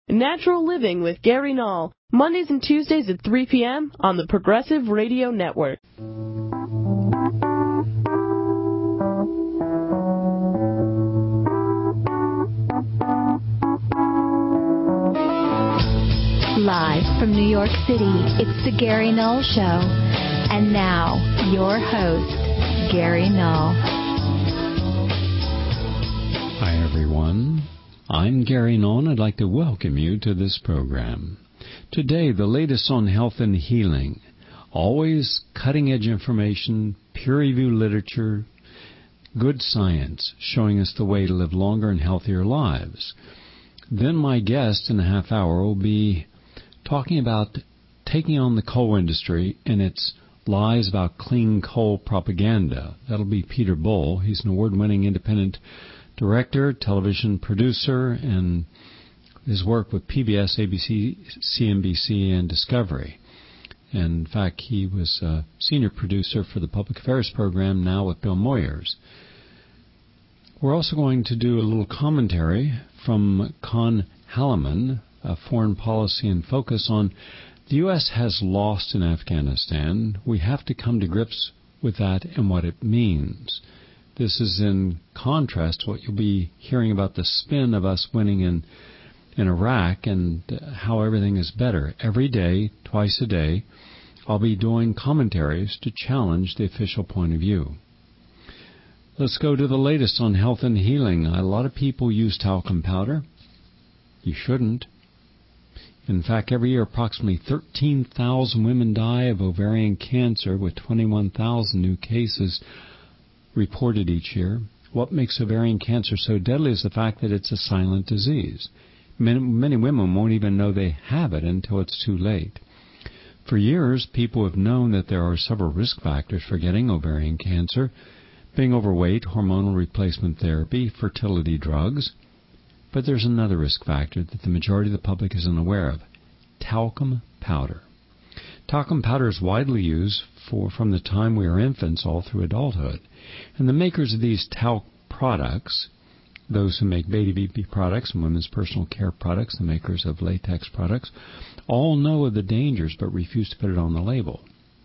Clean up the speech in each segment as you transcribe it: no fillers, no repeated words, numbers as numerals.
Natural Living with Gary Null, Mondays and Tuesdays at 3 p.m. on the Progressive Radio Network. Live from New York City, it's the Gary Null Show. And now, your host, Gary Null. Hi, everyone. I'm Gary Null, and I'd like to welcome you to this program. Today, the latest on health and healing. Always cutting-edge information, peer-reviewed literature, good science, showing us the way to live longer and healthier lives. Then my guest in a half hour will be talking about taking on the coal industry and its lies about clean coal propaganda. That'll be Peter Bull. He's an award-winning independent director, television producer, and his work with PBS, ABC, CNBC, and Discovery. And in fact, he was a senior producer for the Public Affairs program, now with Bill Moyers. We're also going to do a little commentary from Con Halliman, Foreign Policy in Focus, on the U.S. has lost in Afghanistan. We have to come to grips with that and what it means. This is in contrast to what you'll be hearing about the spin of us winning in Iraq and how everything is better. Every day, twice a day, I'll be doing commentaries to challenge the official point of view. Let's go to the latest on health and healing. A lot of people use talcum powder. You shouldn't. In fact, every year approximately 13,000 women die of ovarian cancer, with 21,000 new cases reported each year. What makes ovarian cancer so deadly is the fact that it's a silent disease. Many women won't even know they have it until it's too late. For years, people have known that there are several risk factors for getting ovarian cancer: being overweight, hormonal replacement therapy, fertility drugs. But there's another risk factor that the majority of the public isn't aware of: talcum powder. Talcum powder is widely used from the time we are infants all through adulthood. And the makers of these talc products, those who make baby products and women's personal care products, the makers of latex products, all know of the dangers but refuse to put it on the label.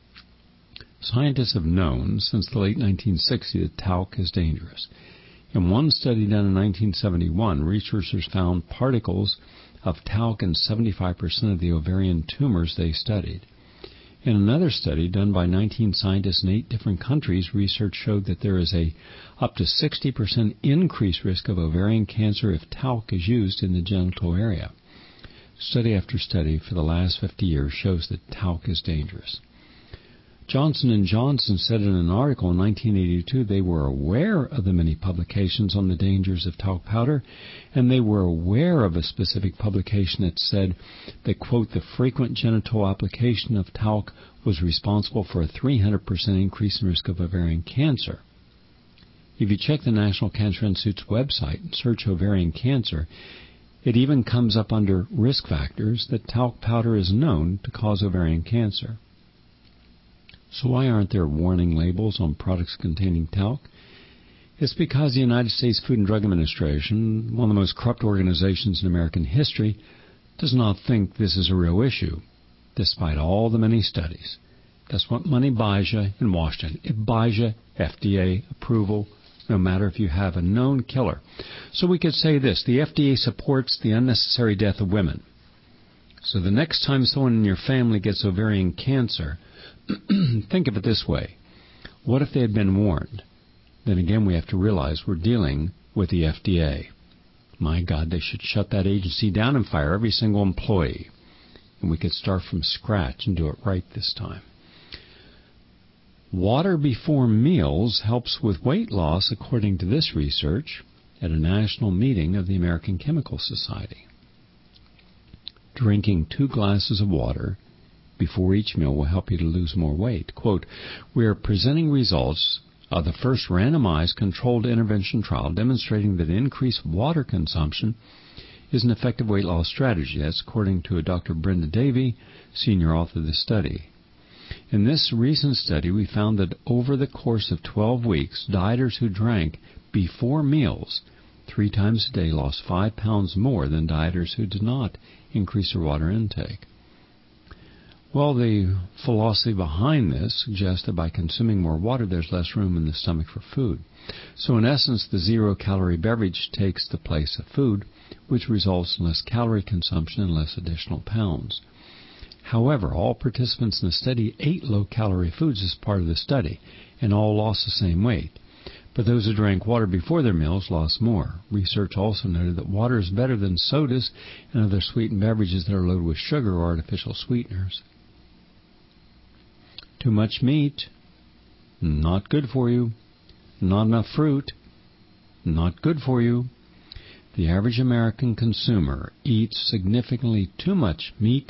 Scientists have known since the late 1960s that talc is dangerous. In one study done in 1971, researchers found particles of talc in 75% of the ovarian tumors they studied. In another study done by 19 scientists in 8 different countries, research showed that there is a up to 60% increased risk of ovarian cancer if talc is used in the genital area. Study after study for the last 50 years shows that talc is dangerous. Johnson & Johnson said in an article in 1982 they were aware of the many publications on the dangers of talc powder, and they were aware of a specific publication that said that, quote, the frequent genital application of talc was responsible for a 300% increase in risk of ovarian cancer. If you check the National Cancer Institute's website and search ovarian cancer, it even comes up under risk factors that talc powder is known to cause ovarian cancer. So why aren't there warning labels on products containing talc? It's because the United States Food and Drug Administration, one of the most corrupt organizations in American history, does not think this is a real issue, despite all the many studies. That's what money buys you in Washington. It buys you FDA approval, no matter if you have a known killer. So we could say this: the FDA supports the unnecessary death of women. So the next time someone in your family gets ovarian cancer, think of it this way: what if they had been warned? Then again, we have to realize we're dealing with the FDA. My God, they should shut that agency down and fire every single employee. And we could start from scratch and do it right this time. Water before meals helps with weight loss, according to this research at a national meeting of the American Chemical Society. Drinking 2 glasses of water before each meal will help you to lose more weight. Quote, we are presenting results of the first randomized controlled intervention trial demonstrating that increased water consumption is an effective weight loss strategy. That's according to Dr. Brenda Davy, senior author of the study. In this recent study, we found that over the course of 12 weeks, dieters who drank before meals 3 times a day lost 5 pounds more than dieters who did not increase their water intake. Well, the philosophy behind this suggests that by consuming more water, there's less room in the stomach for food. So in essence, the zero-calorie beverage takes the place of food, which results in less calorie consumption and less additional pounds. However, all participants in the study ate low-calorie foods as part of the study, and all lost the same weight. But those who drank water before their meals lost more. Research also noted that water is better than sodas and other sweetened beverages that are loaded with sugar or artificial sweeteners. Too much meat, not good for you. Not enough fruit, not good for you. The average American consumer eats significantly too much meat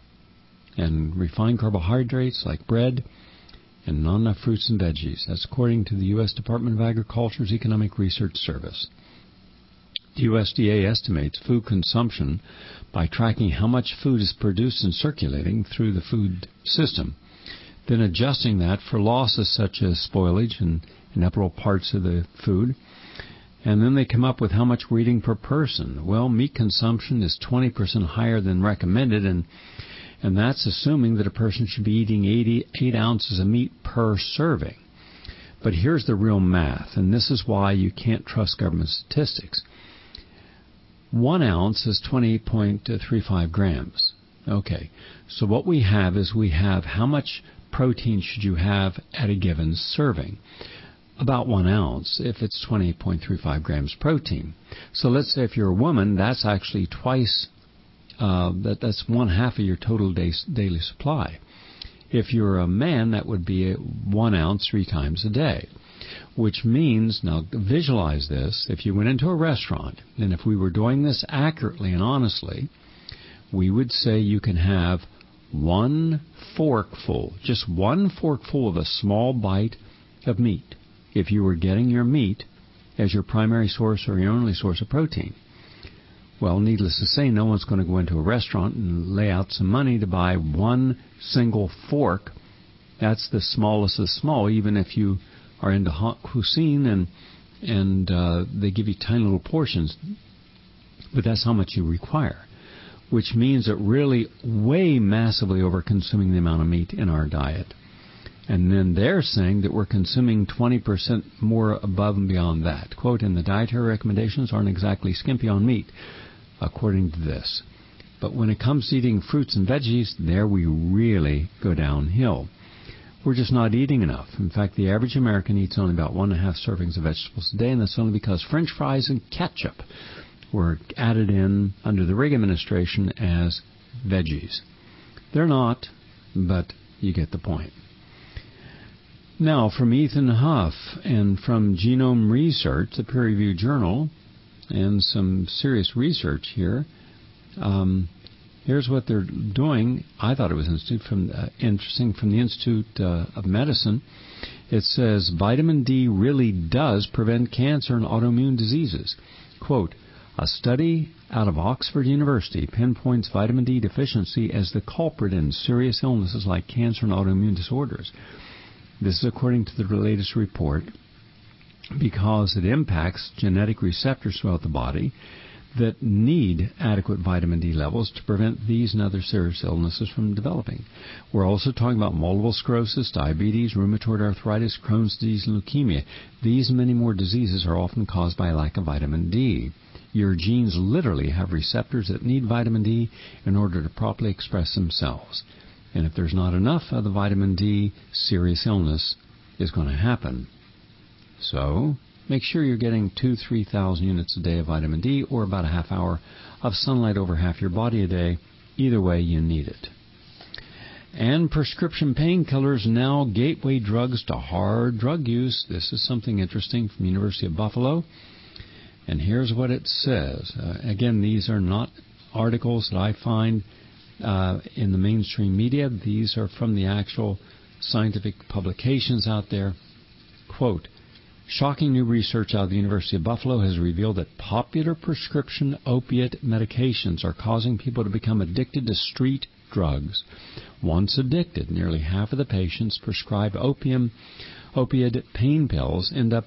and refined carbohydrates like bread and not enough fruits and veggies. That's according to the U.S. Department of Agriculture's Economic Research Service. The USDA estimates food consumption by tracking how much food is produced and circulating through the food system, then adjusting that for losses such as spoilage and inedible parts of the food. And then they come up with how much we're eating per person. Well, meat consumption is 20% higher than recommended, and that's assuming that a person should be eating 88 ounces of meat per serving. But here's the real math, and this is why you can't trust government statistics. 1 ounce is 28.35 grams. Okay, so what we have is how much protein should you have at a given serving? About 1 ounce if it's 28.35 grams protein. So let's say if you're a woman, that's actually twice, that's 1/2 of your total daily supply. If you're a man, that would be 1 ounce 3 times a day, which means, now visualize this, if you went into a restaurant, and if we were doing this accurately and honestly, we would say you can have 1 forkful, just 1 forkful of a small bite of meat, if you were getting your meat as your primary source or your only source of protein. Well, needless to say, no one's going to go into a restaurant and lay out some money to buy 1 single fork. That's the smallest of the small, even if you are into haute cuisine and they give you tiny little portions. But that's how much you require, which means that really way massively over-consuming the amount of meat in our diet. And then they're saying that we're consuming 20% more above and beyond that. Quote, and the dietary recommendations aren't exactly skimpy on meat, according to this. But when it comes to eating fruits and veggies, there we really go downhill. We're just not eating enough. In fact, the average American eats only about 1.5 servings of vegetables a day, and that's only because French fries and ketchup were added in under the Reagan administration as veggies. They're not, but you get the point. Now, from Ethan Huff and from Genome Research, the peer-reviewed journal, and some serious research here, here's what they're doing. I thought it was interesting from the Institute of Medicine. It says, vitamin D really does prevent cancer and autoimmune diseases. Quote, a study out of Oxford University pinpoints vitamin D deficiency as the culprit in serious illnesses like cancer and autoimmune disorders. This is according to the latest report because it impacts genetic receptors throughout the body that need adequate vitamin D levels to prevent these and other serious illnesses from developing. We're also talking about multiple sclerosis, diabetes, rheumatoid arthritis, Crohn's disease, and leukemia. These and many more diseases are often caused by a lack of vitamin D. Your genes literally have receptors that need vitamin D in order to properly express themselves. And if there's not enough of the vitamin D, serious illness is going to happen. So, make sure you're getting 2,000-3,000 units a day of vitamin D, or about a half hour of sunlight over half your body a day. Either way, you need it. And prescription painkillers now gateway drugs to hard drug use. This is something interesting from the University of Buffalo. And here's what it says. Again, these are not articles that I find in the mainstream media. These are from the actual scientific publications out there. Quote, shocking new research out of the University of Buffalo has revealed that popular prescription opiate medications are causing people to become addicted to street drugs. Once addicted, nearly half of the patients prescribed opiate pain pills end up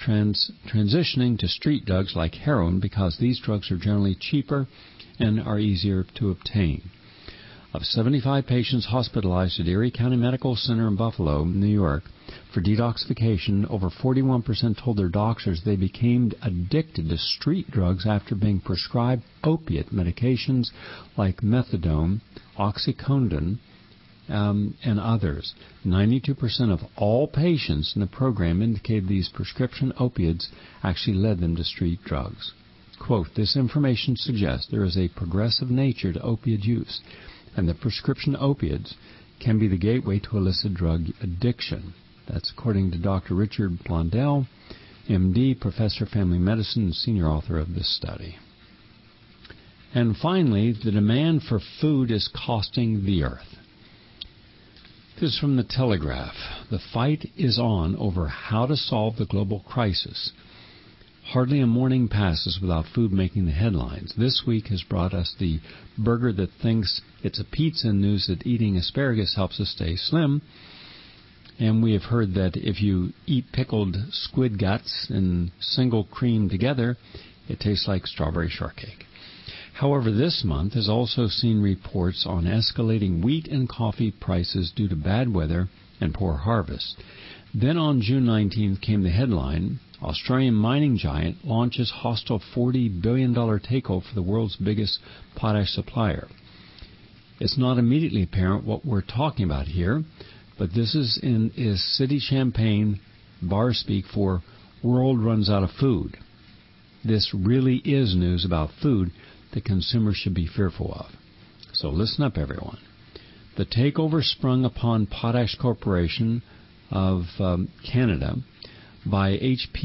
transitioning to street drugs like heroin because these drugs are generally cheaper and are easier to obtain. Of 75 patients hospitalized at Erie County Medical Center in Buffalo, New York, for detoxification, over 41% told their doctors they became addicted to street drugs after being prescribed opiate medications like methadone, oxycodone, and others. 92% of all patients in the program indicated these prescription opiates actually led them to street drugs. Quote, "This information suggests there is a progressive nature to opiate use, and that prescription opiates can be the gateway to illicit drug addiction." That's according to Dr. Richard Blondell, MD, Professor of Family Medicine, and senior author of this study. And finally, the demand for food is costing the earth. This is from the Telegraph. The fight is on over how to solve the global crisis. Hardly a morning passes without food making the headlines. This week has brought us the burger that thinks it's a pizza and news that eating asparagus helps us stay slim. And we have heard that if you eat pickled squid guts and single cream together, it tastes like strawberry shortcake. However, this month has also seen reports on escalating wheat and coffee prices due to bad weather and poor harvest. Then on June 19th came the headline, Australian mining giant launches hostile $40 billion takeover for the world's biggest potash supplier. It's not immediately apparent what we're talking about here, but this is City Champagne bar speak for world runs out of food. This really is news about food that consumers should be fearful of. So listen up, everyone. The takeover sprung upon Potash Corporation of Canada by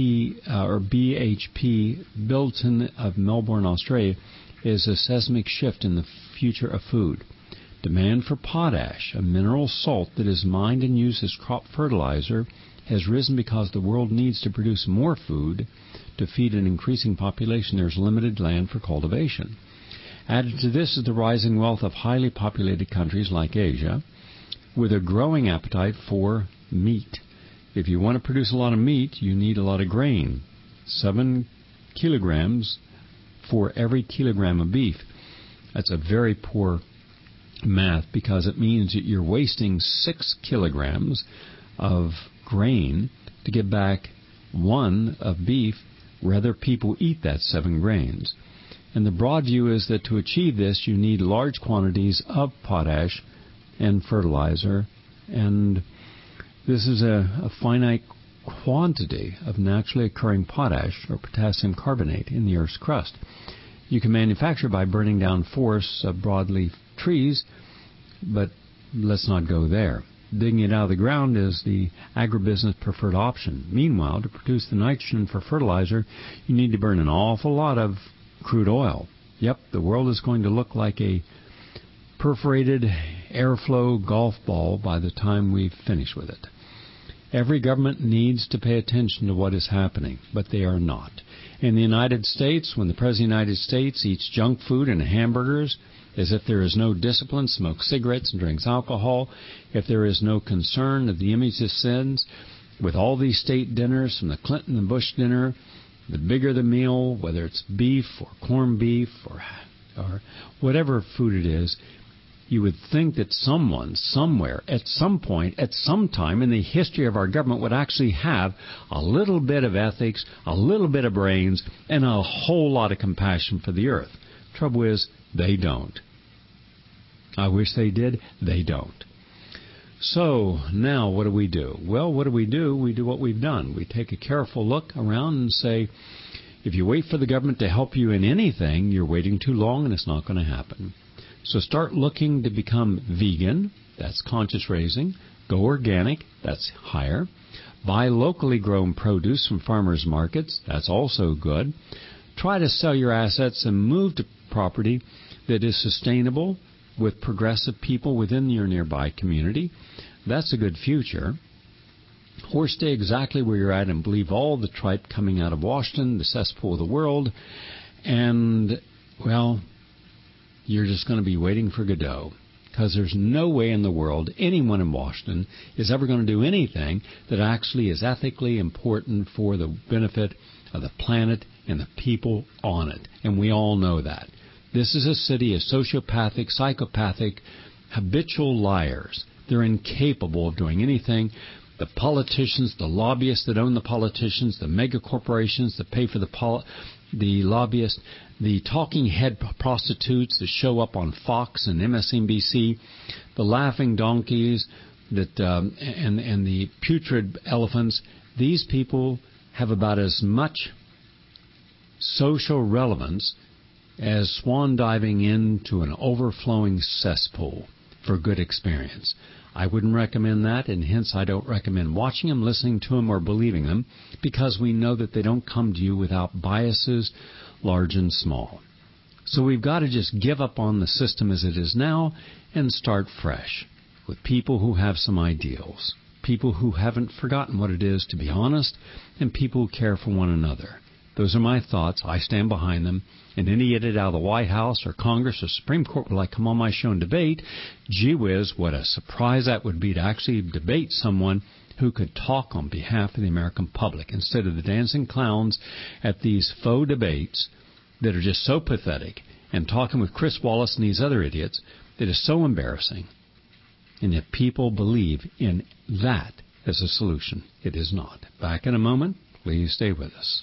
BHP Billiton of Melbourne, Australia, is a seismic shift in the future of food. Demand for potash, a mineral salt that is mined and used as crop fertilizer, has risen because the world needs to produce more food to feed an increasing population. There's limited land for cultivation. Added to this is the rising wealth of highly populated countries like Asia, with a growing appetite for meat. If you want to produce a lot of meat, you need a lot of grain. 7 kilograms for every kilogram of beef. That's a very poor math because it means that you're wasting 6 kilograms of grain to get back 1 of beef. Rather, people eat that 7 grains. And the broad view is that to achieve this, you need large quantities of potash and fertilizer, and this is a finite quantity of naturally occurring potash or potassium carbonate in the Earth's crust. You can manufacture by burning down forests of broadleaf trees, but let's not go there. Digging it out of the ground is the agribusiness preferred option. Meanwhile, to produce the nitrogen for fertilizer, you need to burn an awful lot of crude oil. Yep, the world is going to look like a perforated airflow golf ball by the time we finish with it. Every government needs to pay attention to what is happening, but they are not. In the United States, when the President of the United States eats junk food and hamburgers, as if there is no discipline, smokes cigarettes and drinks alcohol, if there is no concern of the image this sends, with all these state dinners from the Clinton and Bush dinner, the bigger the meal, whether it's beef or corned beef or whatever food it is, you would think that someone, somewhere, at some point, at some time in the history of our government would actually have a little bit of ethics, a little bit of brains, and a whole lot of compassion for the earth. Trouble is, they don't. I wish they did. They don't. So, now what do we do? Well, what do? We do what we've done. We take a careful look around and say, if you wait for the government to help you in anything, you're waiting too long and it's not going to happen. So start looking to become vegan. That's conscious raising. Go organic. That's higher. Buy locally grown produce from farmers markets. That's also good. Try to sell your assets and move to property that is sustainable with progressive people within your nearby community. That's a good future. Or stay exactly where you're at and believe all the tripe coming out of Washington, the cesspool of the world, and, well, you're just going to be waiting for Godot. because there's no way in the world anyone in Washington is ever going to do anything that actually is ethically important for the benefit of the planet and the people on it. And we all know that. This is a city of sociopathic, psychopathic, habitual liars. They're incapable of doing anything. The politicians, the lobbyists that own the politicians, the mega corporations that pay for the lobbyists, the talking head prostitutes that show up on Fox and MSNBC, the laughing donkeys that and the putrid elephants. These people have about as much social relevance as swan diving into an overflowing cesspool for good experience. I wouldn't recommend that, and hence I don't recommend watching them, listening to them, or believing them, because we know that they don't come to you without biases, large and small. So we've got to just give up on the system as it is now and start fresh with people who have some ideals, people who haven't forgotten what it is to be honest, and people who care for one another. Those are my thoughts. I stand behind them. And any idiot out of the White House or Congress or Supreme Court would like come on my show and debate. Gee whiz, what a surprise that would be to actually debate someone who could talk on behalf of the American public instead of the dancing clowns at these faux debates that are just so pathetic, and talking with Chris Wallace and these other idiots that is so embarrassing. And yet people believe in that as a solution. It is not. Back in a moment. Please stay with us.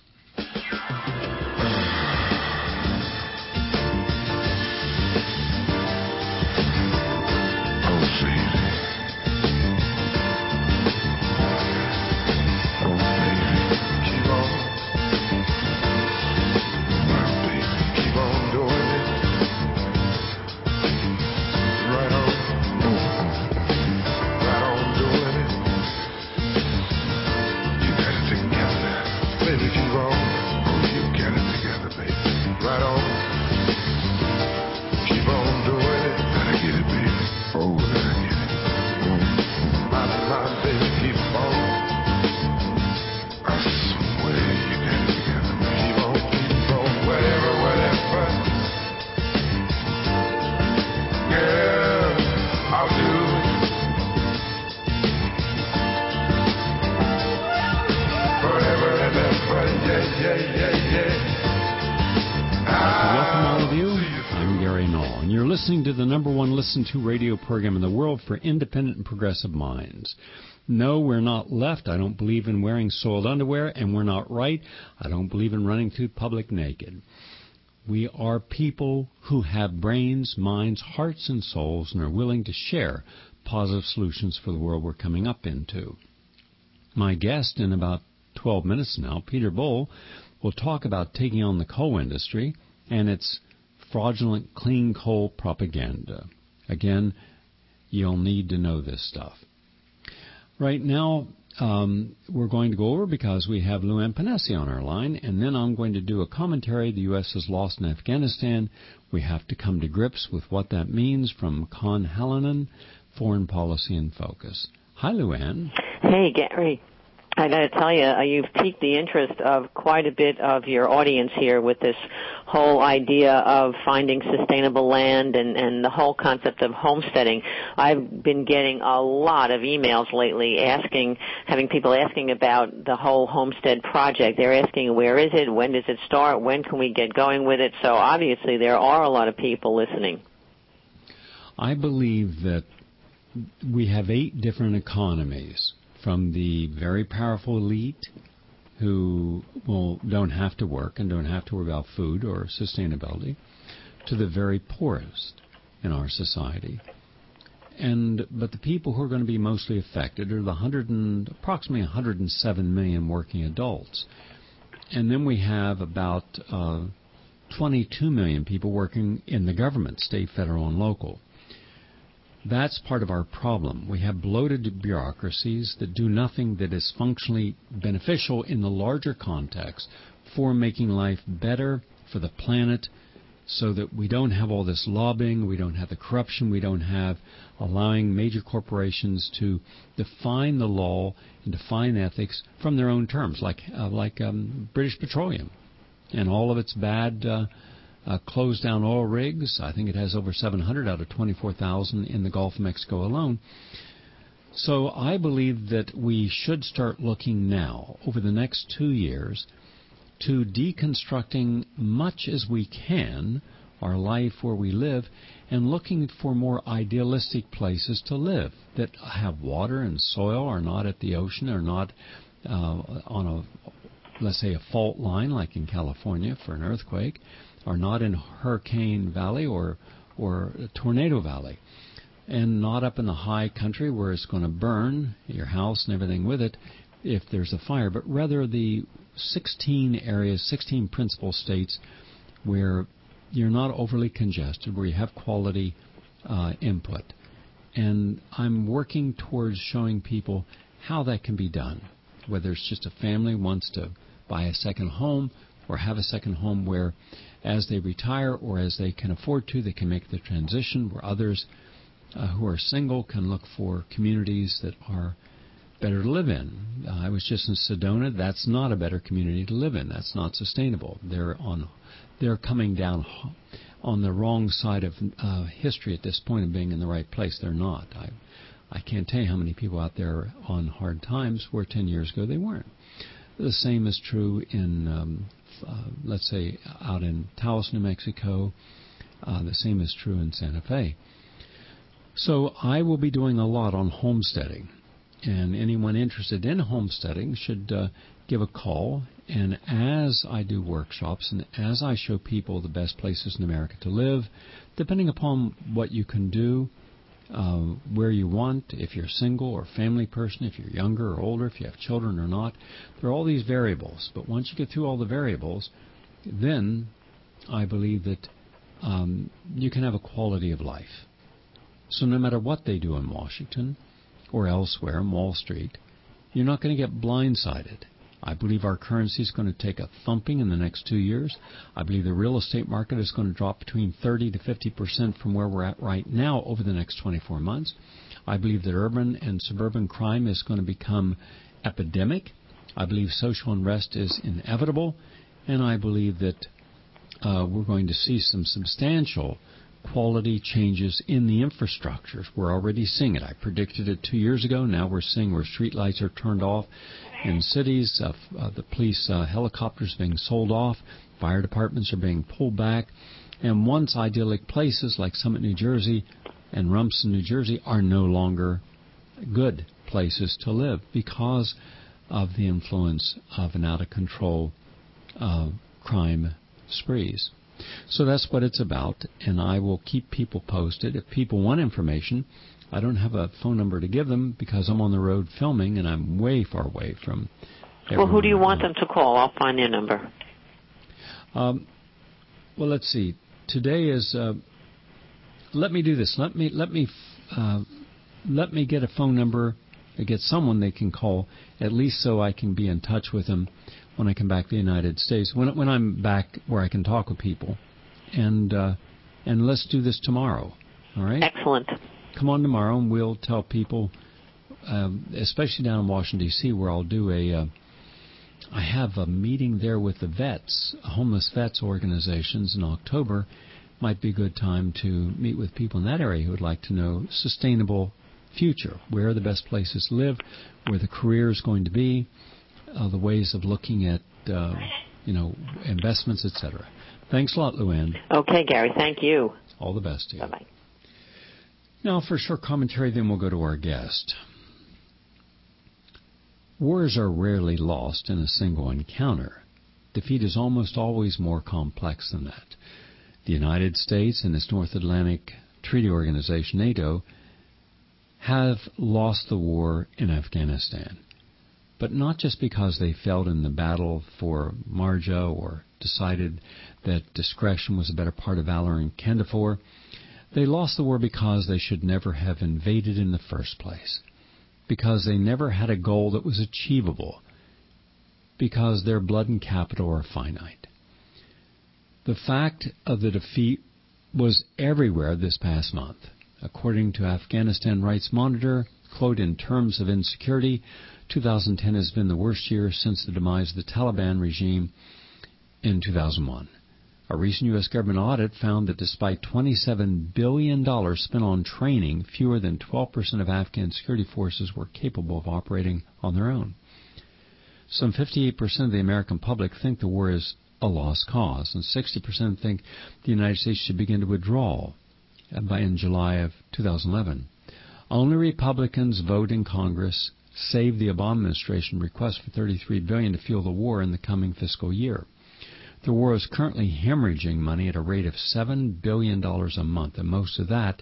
Listening to the number one listened to radio program in the world for independent and progressive minds. No, we're not left. I don't believe in wearing soiled underwear, and we're not right. I don't believe in running through public naked. We are people who have brains, minds, hearts, and souls, and are willing to share positive solutions for the world we're coming up into. My guest in about 12 minutes now, Peter Bull, will talk about taking on the coal industry and its fraudulent clean coal propaganda. Again, you'll need to know this stuff. Right now, we're going to go over, because we have Lou Ann-Panesi on our line, and then I'm going to do a commentary. The U.S. has lost in Afghanistan. We have to come to grips with what that means from Con Hallinan, Foreign Policy in Focus. Hi, Lou Ann. Hey, Gary. I got to tell you, you've piqued the interest of quite a bit of your audience here with this whole idea of finding sustainable land and the whole concept of homesteading. I've been getting a lot of emails lately having people asking about the whole homestead project. They're asking, where is it? When does it start? When can we get going with it? So obviously there are a lot of people listening. I believe that we have 8 different economies, from the very powerful elite who don't have to work and don't have to worry about food or sustainability, to the very poorest in our society. But the people who are going to be mostly affected are the approximately 107 million working adults. And then we have about 22 million people working in the government, state, federal, and local. That's part of our problem. We have bloated bureaucracies that do nothing that is functionally beneficial in the larger context for making life better for the planet, so that we don't have all this lobbying, we don't have the corruption, we don't have allowing major corporations to define the law and define ethics from their own terms, like British Petroleum and all of its bad closed down oil rigs. I think it has over 700 out of 24,000 in the Gulf of Mexico alone. So I believe that we should start looking now, over the next 2 years, to deconstructing much as we can our life where we live and looking for more idealistic places to live that have water and soil, are not at the ocean, are not on a, let's say, a fault line like in California for an earthquake, are not in Hurricane Valley or Tornado Valley, and not up in the high country where it's going to burn your house and everything with it if there's a fire, but rather the 16 areas, 16 principal states where you're not overly congested, where you have quality input. And I'm working towards showing people how that can be done, whether it's just a family wants to buy a second home or have a second home where as they retire or as they can afford to, they can make the transition, where others who are single can look for communities that are better to live in. I was just in Sedona. That's not a better community to live in. That's not sustainable. They're coming down on the wrong side of history at this point of being in the right place. They're not. I can't tell you how many people out there on hard times where 10 years ago they weren't. The same is true in, let's say, out in Taos, New Mexico. The same is true in Santa Fe. So I will be doing a lot on homesteading. And anyone interested in homesteading should give a call. And as I do workshops and as I show people the best places in America to live, depending upon what you can do, where you want, if you're single or family person, if you're younger or older, if you have children or not, there are all these variables. But once you get through all the variables, then I believe that you can have a quality of life. So no matter what they do in Washington or elsewhere on Wall Street, you're not going to get blindsided. I believe our currency is going to take a thumping in the next 2 years. I believe the real estate market is going to drop between 30 to 50% from where we're at right now over the next 24 months. I believe that urban and suburban crime is going to become epidemic. I believe social unrest is inevitable. And I believe that we're going to see some substantial quality changes in the infrastructures. We're already seeing it. I predicted it 2 years ago. Now we're seeing where street lights are turned off in cities, the police helicopters being sold off, fire departments are being pulled back, and once idyllic places like Summit, New Jersey and Rumson, New Jersey are no longer good places to live because of the influence of an out-of-control crime sprees. So that's what it's about, and I will keep people posted. If people want information, I don't have a phone number to give them because I'm on the road filming, and I'm way far away from everyone. Well, who do you want them to call? I'll find their number. Well, let's see. Today is. Let me do this. Let me get a phone number to get someone they can call, at least so I can be in touch with them when I come back to the United States, when I'm back where I can talk with people. And let's do this tomorrow, all right? Excellent. Come on tomorrow, and we'll tell people, especially down in Washington, D.C., where I'll do I have a meeting there with the vets, homeless vets organizations in October. Might be a good time to meet with people in that area who would like to know sustainable future, where are the best places to live, where the career is going to be, the ways of looking at, investments, etc. Thanks a lot, Luann. Okay, Gary. Thank you. All the best to you. Bye-bye. Now, for short commentary, then we'll go to our guest. Wars are rarely lost in a single encounter. Defeat is almost always more complex than that. The United States and its North Atlantic Treaty Organization, NATO, have lost the war in Afghanistan. But not just because they failed in the battle for Marja or decided that discretion was a better part of valor in Kandahar. They lost the war because they should never have invaded in the first place, because they never had a goal that was achievable, because their blood and capital are finite. The fact of the defeat was everywhere this past month. According to Afghanistan Rights Monitor, quote, in terms of insecurity, 2010 has been the worst year since the demise of the Taliban regime in 2001. A recent U.S. government audit found that despite $27 billion spent on training, fewer than 12% of Afghan security forces were capable of operating on their own. Some 58% of the American public think the war is a lost cause, and 60% think the United States should begin to withdraw in July of 2011. Only Republicans vote in Congress save the Obama administration request for $33 billion to fuel the war in the coming fiscal year. The war is currently hemorrhaging money at a rate of $7 billion a month, and most of that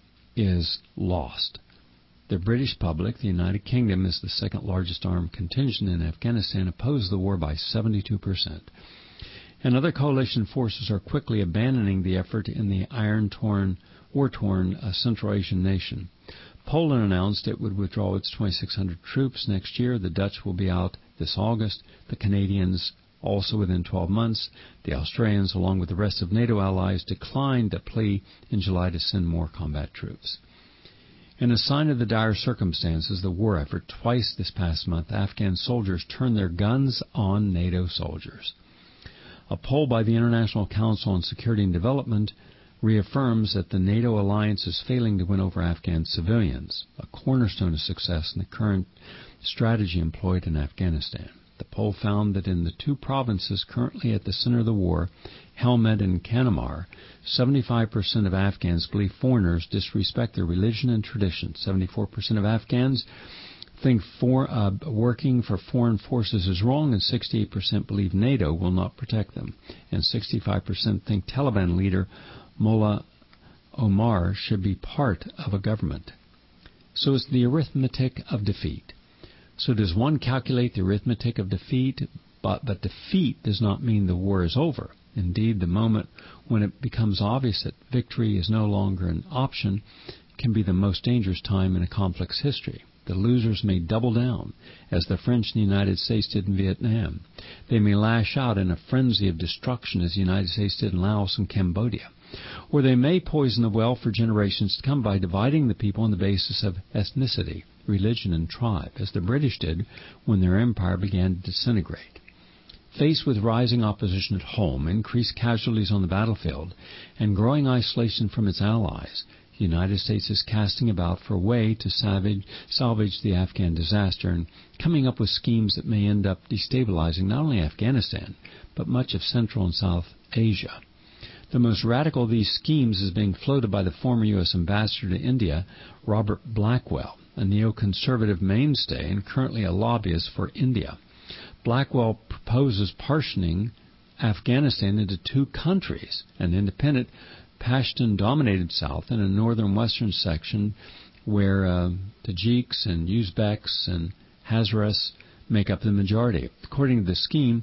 is lost. The British public, the United Kingdom, is the second largest armed contingent in Afghanistan, opposed the war by 72%. And other coalition forces are quickly abandoning the effort in the war-torn Central Asian nation. Poland announced it would withdraw its 2,600 troops next year. The Dutch will be out this August. The Canadians also within 12 months. The Australians, along with the rest of NATO allies, declined a plea in July to send more combat troops. In a sign of the dire circumstances, the war effort, twice this past month, Afghan soldiers turned their guns on NATO soldiers. A poll by the International Council on Security and Development reaffirms that the NATO alliance is failing to win over Afghan civilians, a cornerstone of success in the current strategy employed in Afghanistan. The poll found that in the two provinces currently at the center of the war, Helmand and Kanamar, 75% of Afghans believe foreigners disrespect their religion and tradition. 74% of Afghans think working for foreign forces is wrong, and 68% believe NATO will not protect them. And 65% think Taliban leader Mullah Omar should be part of a government. So it's the arithmetic of defeat. So does one calculate the arithmetic of defeat? But defeat does not mean the war is over. Indeed, the moment when it becomes obvious that victory is no longer an option can be the most dangerous time in a conflict's history. The losers may double down, as the French and the United States did in Vietnam. They may lash out in a frenzy of destruction, as the United States did in Laos and Cambodia. Or they may poison the well for generations to come by dividing the people on the basis of ethnicity, religion, and tribe, as the British did when their empire began to disintegrate. Faced with rising opposition at home, increased casualties on the battlefield, and growing isolation from its allies, the United States is casting about for a way to salvage the Afghan disaster and coming up with schemes that may end up destabilizing not only Afghanistan, but much of Central and South Asia. The most radical of these schemes is being floated by the former U.S. ambassador to India, Robert Blackwell, a neoconservative mainstay and currently a lobbyist for India. Blackwell proposes partitioning Afghanistan into two countries, an independent Pashtun-dominated south and a northern western section where Tajiks and Uzbeks and Hazaras make up the majority. According to the scheme,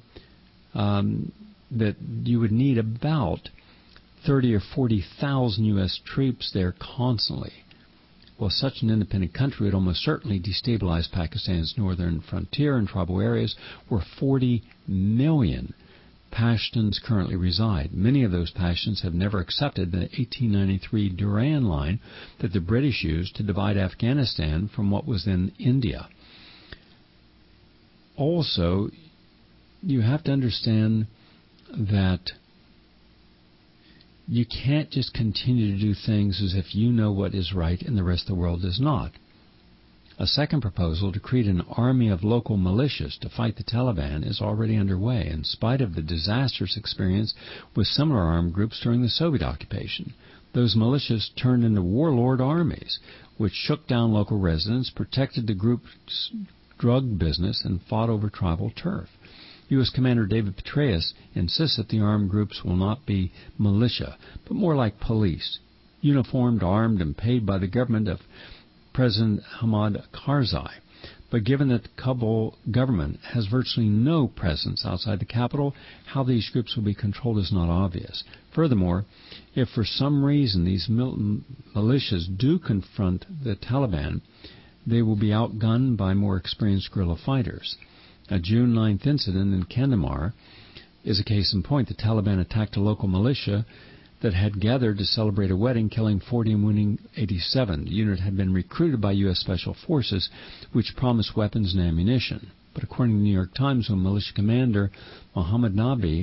that you would need about 30 or 40,000 U.S. troops there constantly. Well, such an independent country would almost certainly destabilize Pakistan's northern frontier and tribal areas where 40 million Pashtuns currently reside. Many of those Pashtuns have never accepted the 1893 Durand Line that the British used to divide Afghanistan from what was then India. Also, you have to understand that you can't just continue to do things as if you know what is right and the rest of the world does not. A second proposal to create an army of local militias to fight the Taliban is already underway, in spite of the disastrous experience with similar armed groups during the Soviet occupation. Those militias turned into warlord armies, which shook down local residents, protected the group's drug business, and fought over tribal turf. U.S. Commander David Petraeus insists that the armed groups will not be militia, but more like police, uniformed, armed, and paid by the government of President Hamid Karzai. But given that the Kabul government has virtually no presence outside the capital, how these groups will be controlled is not obvious. Furthermore, if for some reason these militias do confront the Taliban, they will be outgunned by more experienced guerrilla fighters. A June 9th incident in Kandahar is a case in point. The Taliban attacked a local militia that had gathered to celebrate a wedding, killing 40 and wounding 87. The unit had been recruited by U.S. Special Forces, which promised weapons and ammunition. But according to the New York Times, when militia commander Mohammed Nabi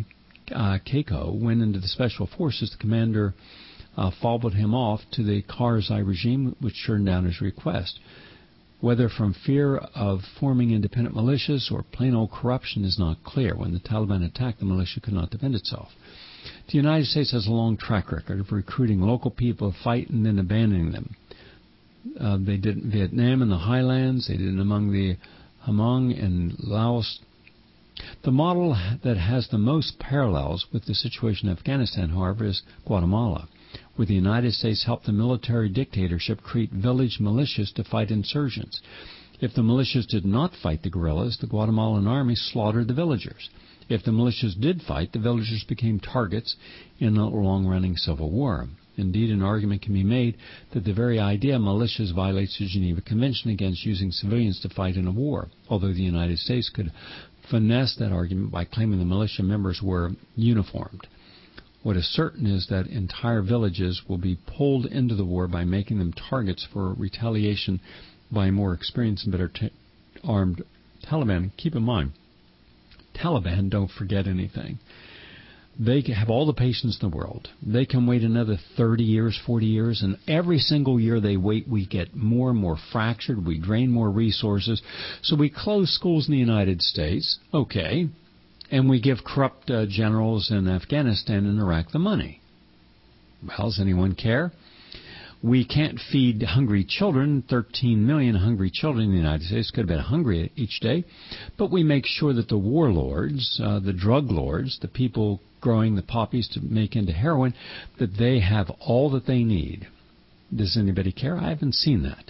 Keiko went into the Special Forces, the commander followed him off to the Karzai regime, which turned down his request. Whether from fear of forming independent militias or plain old corruption is not clear. When the Taliban attacked, the militia could not defend itself. The United States has a long track record of recruiting local people to fight and then abandoning them. They did it in Vietnam and the Highlands. They did it among the Hmong and Laos. The model that has the most parallels with the situation in Afghanistan, however, is Guatemala, where the United States helped the military dictatorship create village militias to fight insurgents. If the militias did not fight the guerrillas, the Guatemalan army slaughtered the villagers. If the militias did fight, the villagers became targets in a long-running civil war. Indeed, an argument can be made that the very idea of militias violates the Geneva Convention against using civilians to fight in a war, although the United States could finesse that argument by claiming the militia members were uniformed. What is certain is that entire villages will be pulled into the war by making them targets for retaliation by more experienced and better armed Taliban. Keep in mind, Taliban don't forget anything. They have all the patience in the world. They can wait another 30 years, 40 years, and every single year they wait, we get more and more fractured. We drain more resources. So we close schools in the United States, okay, and we give corrupt generals in Afghanistan and Iraq the money. Well, does anyone care? We can't feed hungry children, 13 million hungry children in the United States could have been hungry each day, but we make sure that the warlords, the drug lords, the people growing the poppies to make into heroin, that they have all that they need. Does anybody care? I haven't seen that.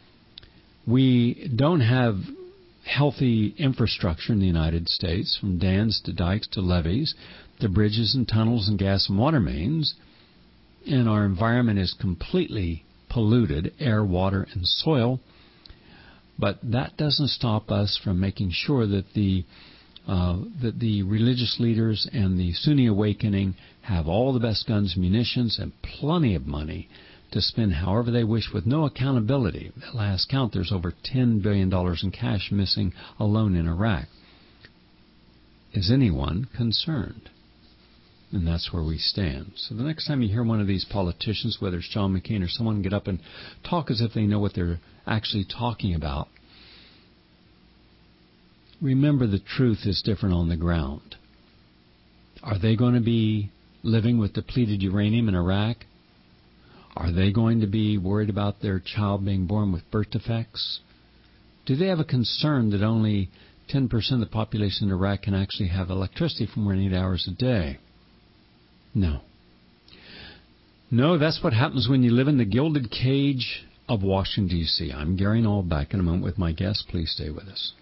We don't have healthy infrastructure in the United States, from dams to dikes to levees, to bridges and tunnels and gas and water mains, and our environment is completely polluted, air, water, and soil. But that doesn't stop us from making sure that the religious leaders and the Sunni awakening have all the best guns, munitions, and plenty of money to spend however they wish with no accountability. At last count, there's over $10 billion in cash missing alone in Iraq. Is anyone concerned? And that's where we stand. So the next time you hear one of these politicians, whether it's John McCain or someone, get up and talk as if they know what they're actually talking about, remember the truth is different on the ground. Are they going to be living with depleted uranium in Iraq? Are they going to be worried about their child being born with birth defects? Do they have a concern that only 10% of the population in Iraq can actually have electricity for more than 8 hours a day? No. No, that's what happens when you live in the gilded cage of Washington, D.C. I'm Gary Null, back in a moment with my guest. Please stay with us.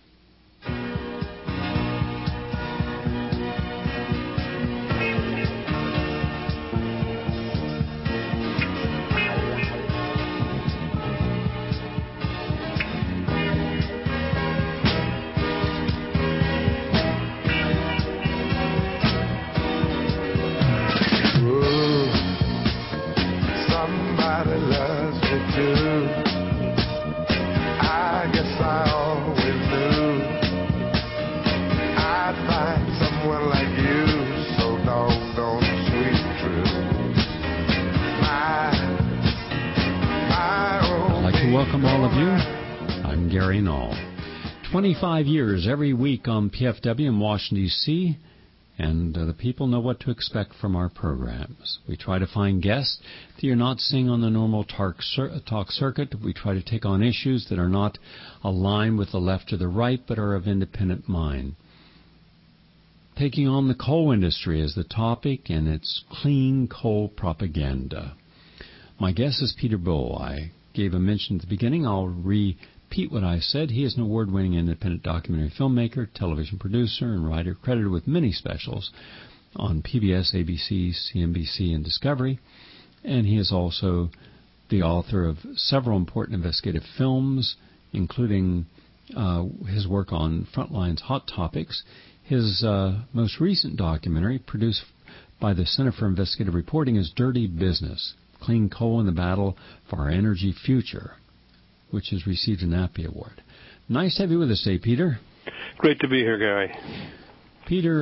Welcome all of you. I'm Gary Null. 25 years every week on PFW in Washington, D.C., and the people know what to expect from our programs. We try to find guests that you're not seeing on the normal talk circuit. We try to take on issues that are not aligned with the left or the right, but are of independent mind. Taking on the coal industry is the topic, and it's clean coal propaganda. My guest is Peter Bull. I gave a mention at the beginning. I'll repeat what I said. He is an award-winning independent documentary filmmaker, television producer, and writer credited with many specials on PBS, ABC, CNBC, and Discovery. And he is also the author of several important investigative films, including his work on Frontline's Hot Topics. His most recent documentary, produced by the Center for Investigative Reporting, is Dirty Business: Clean Coal in the Battle for Our Energy Future, which has received an APPI Award. Nice to have you with us today, Peter. Great to be here, Gary. Peter,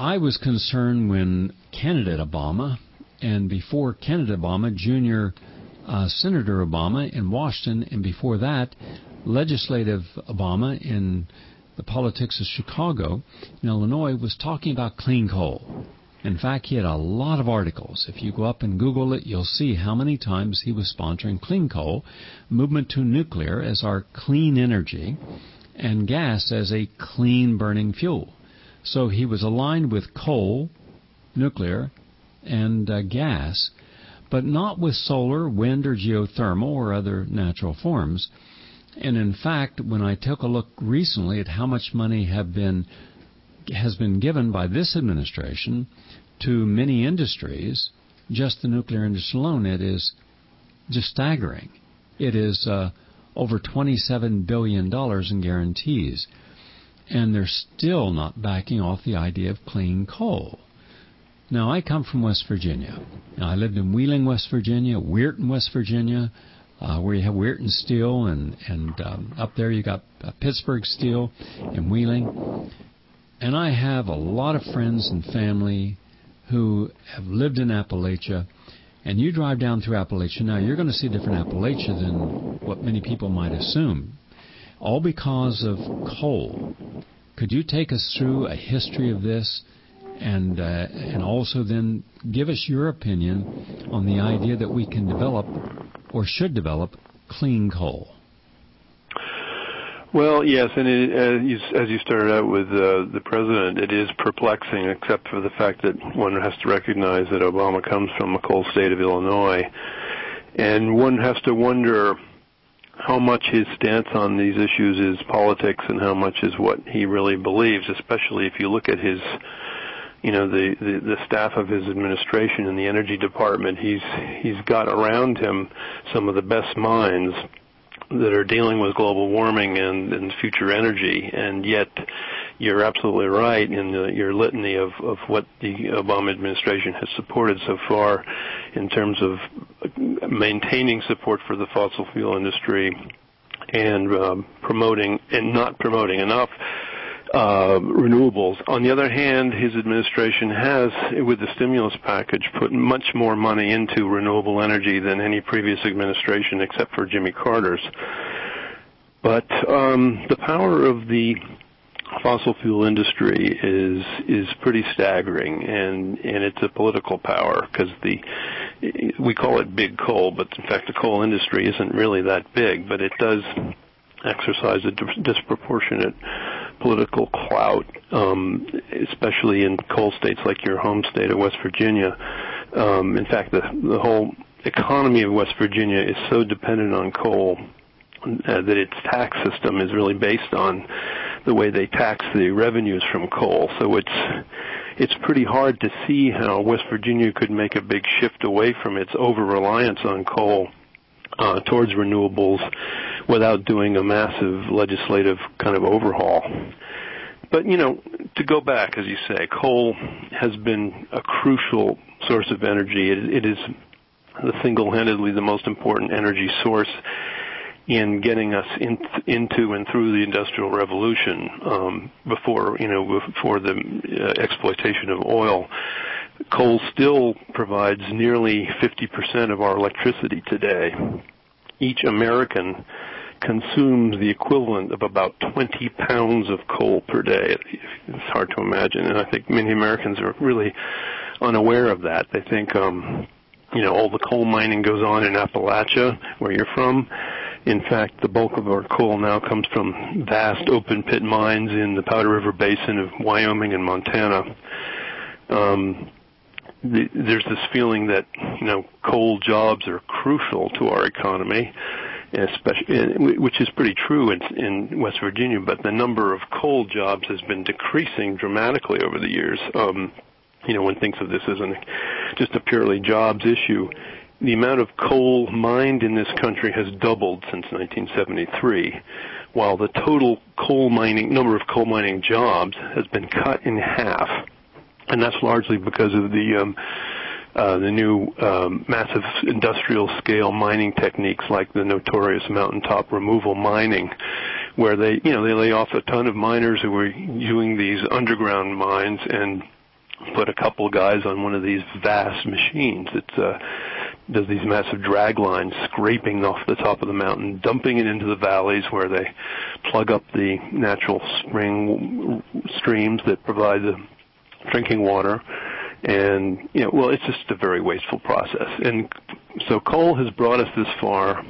I was concerned when candidate Obama, and before candidate Obama, Junior Senator Obama in Washington, and before that, legislative Obama in the politics of Chicago, in Illinois, was talking about clean coal. In fact, he had a lot of articles. If you go up and Google it, you'll see how many times he was sponsoring clean coal, movement to nuclear as our clean energy, and gas as a clean burning fuel. So he was aligned with coal, nuclear, and gas, but not with solar, wind, or geothermal or other natural forms. And in fact, when I took a look recently at how much money has been given by this administration to many industries, just the nuclear industry alone, it is just staggering. It is over $27 billion in guarantees. And they're still not backing off the idea of clean coal. Now, I come from West Virginia. Now, I lived in Wheeling, West Virginia, Weirton, West Virginia, where you have Weirton Steel, and up there you got Pittsburgh Steel and Wheeling. And I have a lot of friends and family who have lived in Appalachia. And you drive down through Appalachia now, you're going to see different Appalachia than what many people might assume, all because of coal. Could you take us through a history of this, and also then give us your opinion on the idea that we can develop or should develop clean coal? Well, yes, and as you started out with the president, it is perplexing, except for the fact that one has to recognize that Obama comes from a coal state of Illinois, and one has to wonder how much his stance on these issues is politics and how much is what he really believes, especially if you look at his, the staff of his administration in the Energy Department. He's got around him some of the best minds that are dealing with global warming and future energy, and yet you're absolutely right in your litany of what the Obama administration has supported so far in terms of maintaining support for the fossil fuel industry and promoting and not promoting enough renewables. On the other hand, his administration has, with the stimulus package, put much more money into renewable energy than any previous administration except for Jimmy Carter's. But the power of the fossil fuel industry is pretty staggering, and it's a political power because we call it big coal, but in fact the coal industry isn't really that big, but it does exercise a disproportionate political clout, especially in coal states like your home state of West Virginia. In fact, the whole economy of West Virginia is so dependent on coal that its tax system is really based on the way they tax the revenues from coal. So it's pretty hard to see how West Virginia could make a big shift away from its over-reliance on coal towards renewables without doing a massive legislative kind of overhaul. But, to go back, as you say, coal has been a crucial source of energy. It is single-handedly the most important energy source in getting us into and through the Industrial Revolution before the exploitation of oil. Coal still provides nearly 50% of our electricity today. Each American consumes the equivalent of about 20 pounds of coal per day. It's hard to imagine, and I think many Americans are really unaware of that. They think, all the coal mining goes on in Appalachia, where you're from. In fact, the bulk of our coal now comes from vast open pit mines in the Powder River Basin of Wyoming and Montana. There's this feeling that, coal jobs are crucial to our economy, especially, which is pretty true in West Virginia, but the number of coal jobs has been decreasing dramatically over the years. One thinks of this as just a purely jobs issue. The amount of coal mined in this country has doubled since 1973, while the total number of coal mining jobs has been cut in half. And that's largely because of the new massive industrial scale mining techniques like the notorious mountaintop removal mining, where they lay off a ton of miners who were doing these underground mines and put a couple of guys on one of these vast machines that does these massive drag lines, scraping off the top of the mountain, dumping it into the valleys where they plug up the natural streams that provide the drinking water. And, it's just a very wasteful process. And so coal has brought us this far,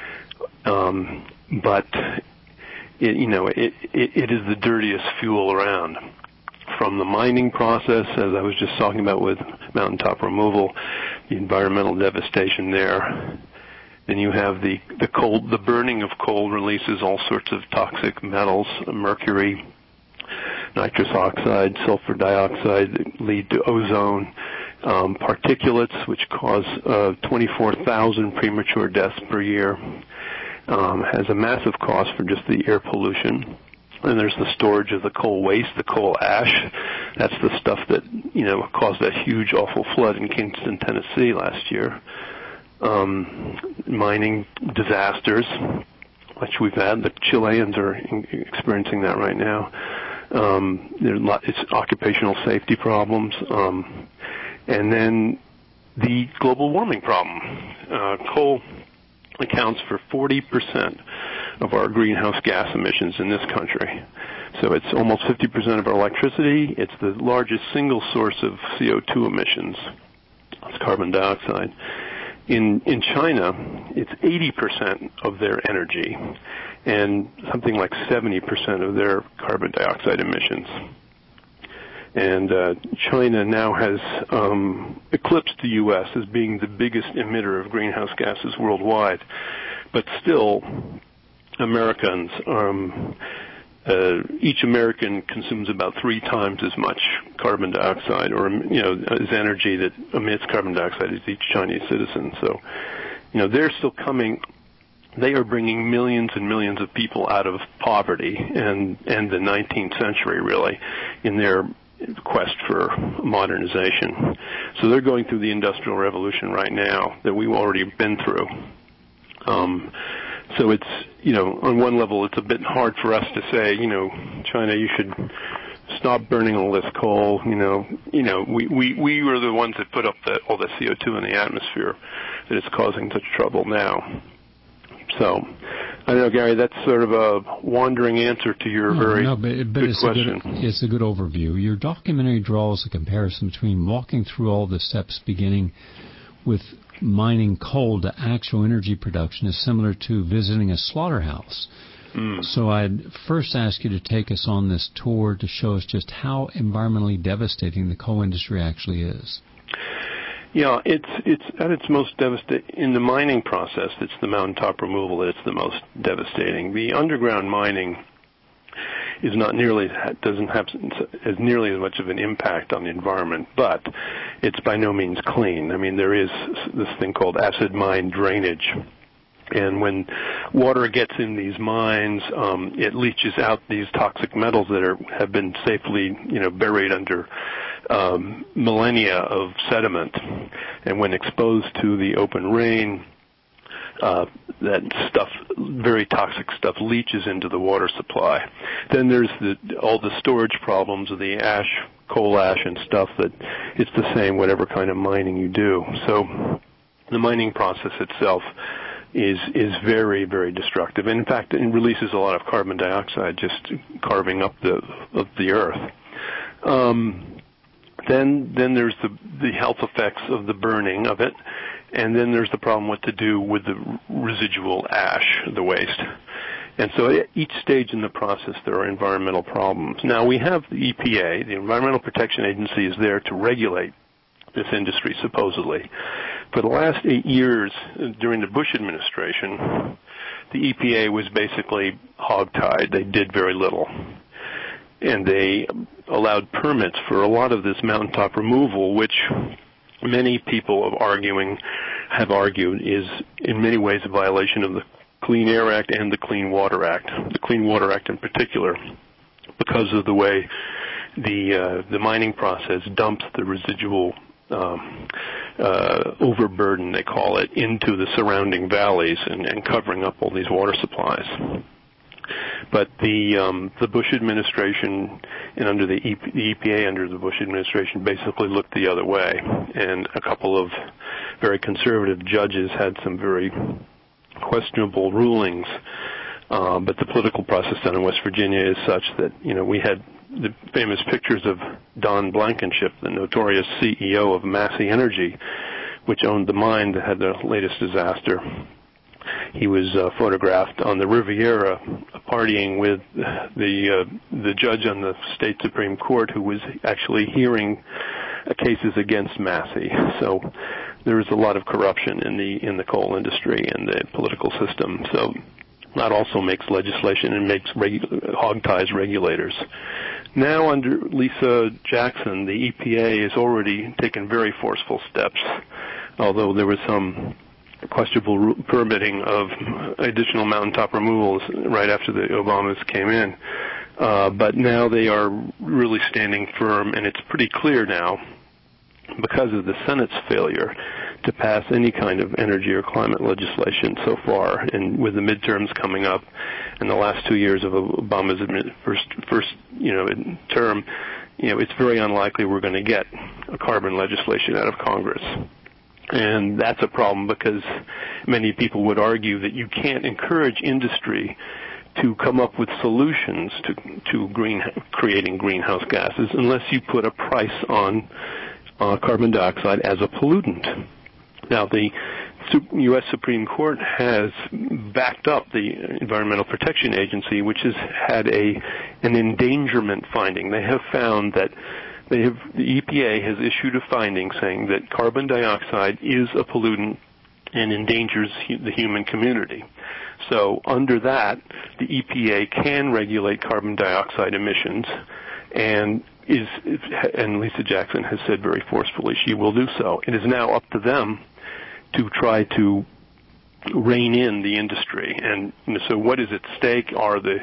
but it is the dirtiest fuel around. From the mining process, as I was just talking about with mountaintop removal, the environmental devastation there. Then you have the coal. The burning of coal releases all sorts of toxic metals, mercury, nitrous oxide, sulfur dioxide that lead to ozone, particulates, which cause 24,000 premature deaths per year. Has a massive cost for just the air pollution. And there's the storage of the coal waste, the coal ash. That's the stuff that, caused that huge, awful flood in Kingston, Tennessee last year. Mining disasters, which we've had. The Chileans are experiencing that right now. It's occupational safety problems. And then the global warming problem. Coal accounts for 40% of our greenhouse gas emissions in this country. So it's almost 50% of our electricity. It's the largest single source of CO2 emissions. It's carbon dioxide. In China, it's 80% of their energy and something like 70% of their carbon dioxide emissions. And China now has eclipsed the U.S. as being the biggest emitter of greenhouse gases worldwide. But still, Americans, each American consumes about 3 times as much carbon dioxide, or as energy that emits carbon dioxide as each Chinese citizen. So, they're still coming. They are bringing millions and millions of people out of poverty and the 19th century, really, in their quest for modernization. So they're going through the Industrial Revolution right now that we've already been through. So it's, on one level, it's a bit hard for us to say, China, you should stop burning all this coal. We were the ones that put up all the CO2 in the atmosphere that is causing such trouble now. So, I don't know, Gary, that's sort of a wandering answer to your good question. It's a good overview. Your documentary draws a comparison between walking through all the steps beginning with mining coal to actual energy production is similar to visiting a slaughterhouse. So I'd first ask you to take us on this tour to show us just how environmentally devastating the coal industry actually is. Yeah, it's at its most devastating. In the mining process, it's the mountaintop removal that's the most devastating. The underground mining doesn't have as nearly as much of an impact on the environment, but it's by no means clean. I mean, there is this thing called acid mine drainage. And when water gets in these mines, it leaches out these toxic metals that have been safely, buried under millennia of sediment. And when exposed to the open rain, that stuff, very toxic stuff, leaches into the water supply. Then there's all the storage problems of the ash, coal ash and stuff that it's the same whatever kind of mining you do. So the mining process itself is very, very destructive. And in fact, it releases a lot of carbon dioxide just carving up the earth. Then there's the health effects of the burning of it, and then there's the problem what to do with the residual ash, the waste. And so at each stage in the process, there are environmental problems. Now, we have the EPA, the Environmental Protection Agency, is there to regulate this industry, supposedly. For the last 8 years, during the Bush administration, the EPA was basically hogtied. They did very little. And they allowed permits for a lot of this mountaintop removal, which many people have argued is in many ways a violation of the Clean Air Act and the Clean Water Act. The Clean Water Act in particular, because of the way the mining process dumps the residual overburden, they call it, into the surrounding valleys and covering up all these water supplies. But the Bush administration and under the EPA under the Bush administration basically looked the other way, and a couple of very conservative judges had some very questionable rulings. But the political process down in West Virginia is such that, we had the famous pictures of Don Blankenship, the notorious CEO of Massey Energy, which owned the mine that had the latest disaster. He was photographed on the Riviera partying with the judge on the state Supreme Court who was actually hearing cases against Massey. So there is a lot of corruption in the coal industry and the political system. So that also makes legislation and makes hog-ties regulators. Now under Lisa Jackson, the EPA has already taken very forceful steps, although there was some questionable permitting of additional mountaintop removals right after the Obamas came in. But now they are really standing firm, and it's pretty clear now, because of the Senate's failure to pass any kind of energy or climate legislation so far, and with the midterms coming up and the last 2 years of Obama's first term, it's very unlikely we're going to get a carbon legislation out of Congress. And that's a problem because many people would argue that you can't encourage industry to come up with solutions to creating greenhouse gases unless you put a price on carbon dioxide as a pollutant. Now, the U.S. Supreme Court has backed up the Environmental Protection Agency, which has had an endangerment finding. They have found that the EPA has issued a finding saying that carbon dioxide is a pollutant and endangers the human community. So under that, the EPA can regulate carbon dioxide emissions, and Lisa Jackson has said very forcefully she will do so. It is now up to them to try to rein in the industry. And so what is at stake are the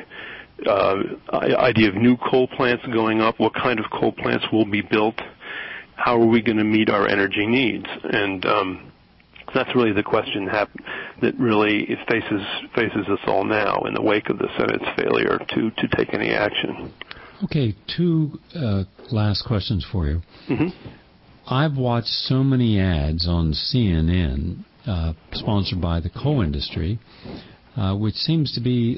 idea of new coal plants going up, what kind of coal plants will be built, how are we going to meet our energy needs, and that's really the question that really faces us all now in the wake of the Senate's failure to take any action. Okay, two last questions for you. Mm-hmm. I've watched so many ads on CNN sponsored by the coal industry, which seems to be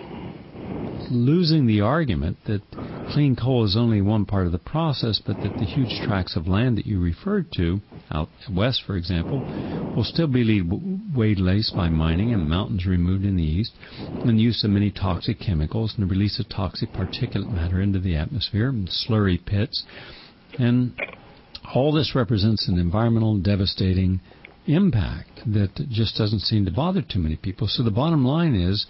losing the argument that clean coal is only one part of the process, but that the huge tracts of land that you referred to, out west, for example, will still be waylaid by mining and mountains removed in the east, and the use of many toxic chemicals and the release of toxic particulate matter into the atmosphere and slurry pits. And all this represents an environmental devastating impact that just doesn't seem to bother too many people. So the bottom line is,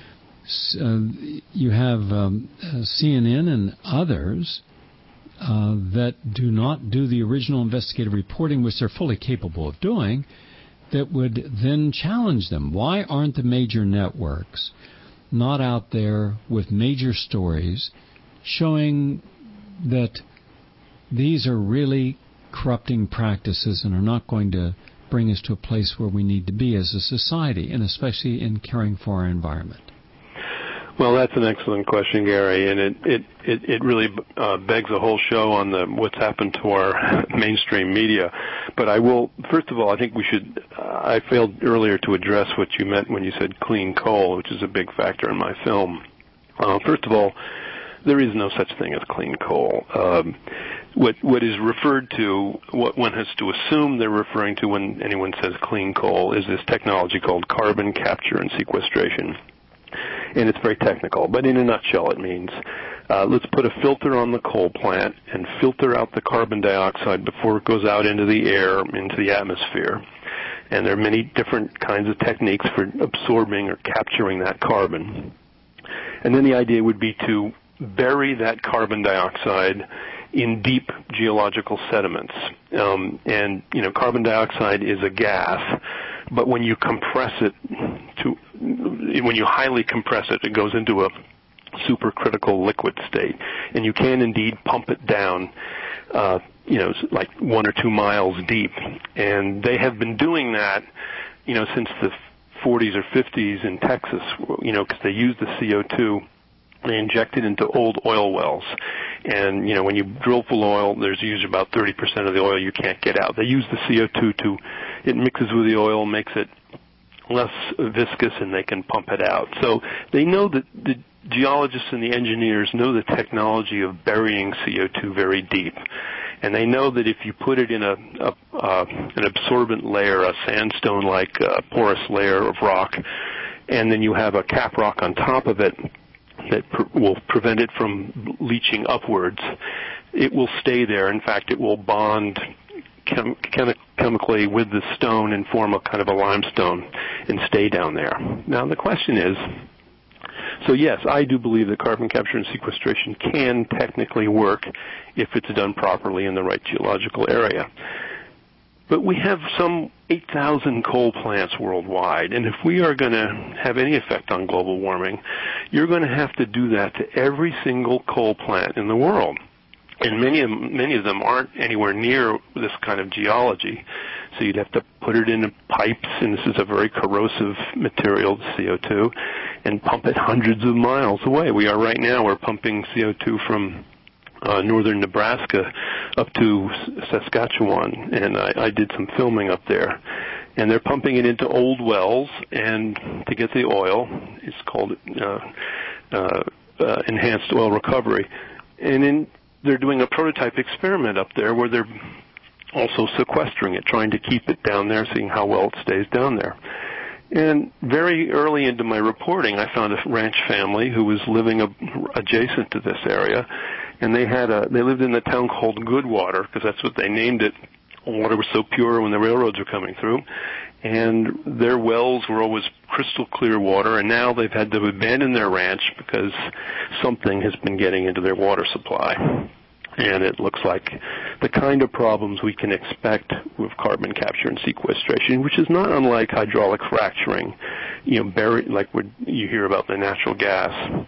you have CNN and others that do not do the original investigative reporting, which they're fully capable of doing, that would then challenge them. Why aren't the major networks not out there with major stories showing that these are really corrupting practices and are not going to bring us to a place where we need to be as a society, and especially in caring for our environment? Well, that's an excellent question, Gary, and it really begs a whole show on what's happened to our mainstream media. But first of all, I think I failed earlier to address what you meant when you said clean coal, which is a big factor in my film. First of all, there is no such thing as clean coal. What is referred to, what one has to assume they're referring to when anyone says clean coal, is this technology called carbon capture and sequestration. And it's very technical, but in a nutshell it means let's put a filter on the coal plant and filter out the carbon dioxide before it goes out into the air, into the atmosphere. And there are many different kinds of techniques for absorbing or capturing that carbon. And then the idea would be to bury that carbon dioxide in deep geological sediments. And carbon dioxide is a gas, but when you compress it when you highly compress it, it goes into a supercritical liquid state, and you can indeed pump it down, like 1 or 2 miles deep. And they have been doing that, since the 40s or 50s in Texas, because they use the CO2 They inject it into old oil wells. And, when you drill full oil, there's usually about 30% of the oil you can't get out. They use the CO2 it mixes with the oil, makes it less viscous, and they can pump it out. So they know that the geologists and the engineers know the technology of burying CO2 very deep. And they know that if you put it in an absorbent layer, a sandstone-like porous layer of rock, and then you have a cap rock on top of it that will prevent it from leaching upwards, it will stay there. In fact, it will bond chemically with the stone and form a kind of a limestone and stay down there. Now, the question is, so yes, I do believe that carbon capture and sequestration can technically work if it's done properly in the right geological area. But we have some 8,000 coal plants worldwide, and if we are going to have any effect on global warming, you're going to have to do that to every single coal plant in the world. And many of them aren't anywhere near this kind of geology. So you'd have to put it in pipes, and this is a very corrosive material, CO2, and pump it hundreds of miles away. We are right now, we're pumping CO2 from northern Nebraska up to Saskatchewan, and I did some filming up there. And they're pumping it into old wells, and to get the oil, it's called enhanced oil recovery. And they're doing a prototype experiment up there where they're also sequestering it, trying to keep it down there, seeing how well it stays down there. And very early into my reporting, I found a ranch family who was living adjacent to this area, and they lived in the town called Goodwater, because that's what they named it. Water was so pure when the railroads were coming through, and their wells were always crystal clear water, and now they've had to abandon their ranch because something has been getting into their water supply. And it looks like the kind of problems we can expect with carbon capture and sequestration, which is not unlike hydraulic fracturing, like what you hear about the natural gas.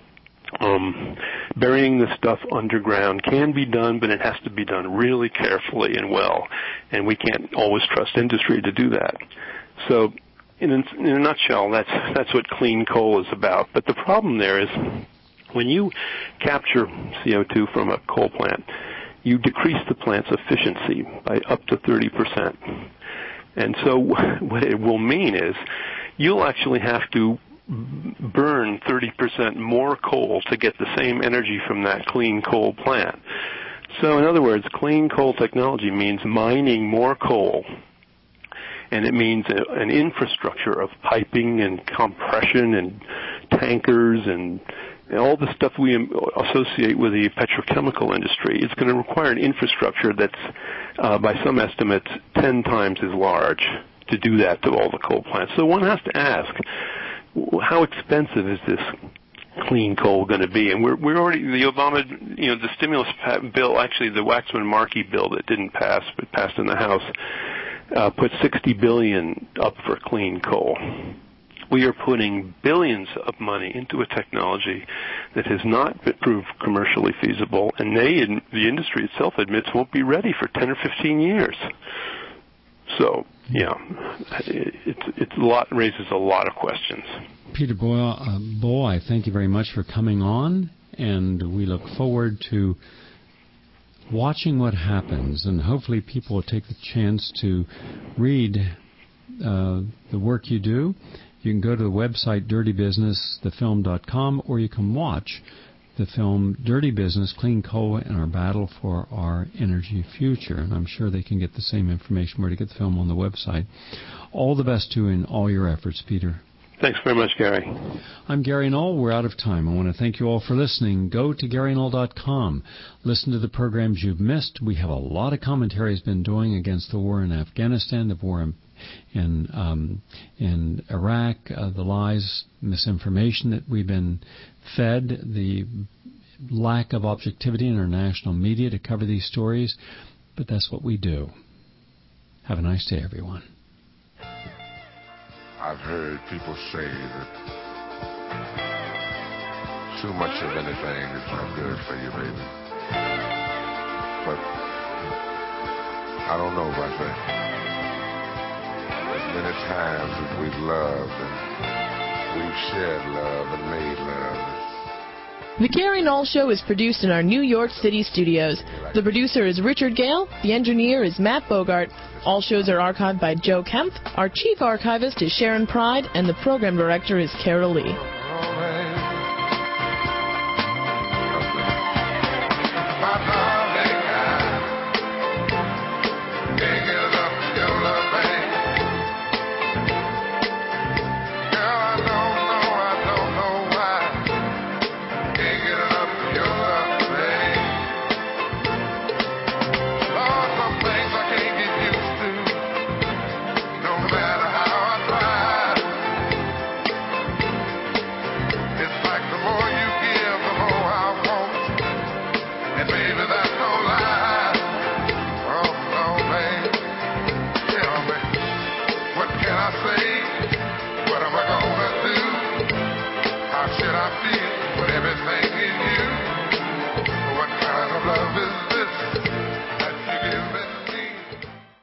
Burying the stuff underground can be done, but it has to be done really carefully and well, and we can't always trust industry to do that. So, in a nutshell, that's what clean coal is about. But the problem there is, when you capture CO2 from a coal plant, you decrease the plant's efficiency by up to 30%. And so what it will mean is you'll actually have to burn 30% more coal to get the same energy from that clean coal plant. So in other words, clean coal technology means mining more coal, and it means an infrastructure of piping and compression and tankers and all the stuff we associate with the petrochemical industry. It's going to require an infrastructure that's, by some estimates, 10 times as large to do that to all the coal plants. So one has to ask, how expensive is this clean coal going to be? And we're already, the Obama, the stimulus bill, actually the Waxman-Markey bill that didn't pass, but passed in the House, put $60 billion up for clean coal. We are putting billions of money into a technology that has not been proved commercially feasible, and the industry itself admits won't be ready for 10 or 15 years. So, raises a lot of questions. Peter Boyle, I thank you very much for coming on, and we look forward to watching what happens, and hopefully people will take the chance to read the work you do. You can go to the website dirtybusinessthefilm.com, or you can watch the film Dirty Business, Clean Coal, and Our Battle for Our Energy Future. And I'm sure they can get the same information where to get the film on the website. All the best to you in all your efforts, Peter. Thanks very much, Gary. I'm Gary Null. We're out of time. I want to thank you all for listening. Go to GaryNull.com. Listen to the programs you've missed. We have a lot of commentary has been doing against the war in Afghanistan, the war in Iraq, the lies, misinformation that we've been fed, the lack of objectivity in our national media to cover these stories. But that's what we do. Have a nice day, everyone. I've heard people say that too much of anything is not good for you, baby. But I don't know about that. As many times as we've loved and we've shared love and made love, The Gary Null Show is produced in our New York City studios. The producer is Richard Gale. The engineer is Matt Bogart. All shows are archived by Joe Kempf. Our chief archivist is Sharon Pride, and the program director is Carol Lee.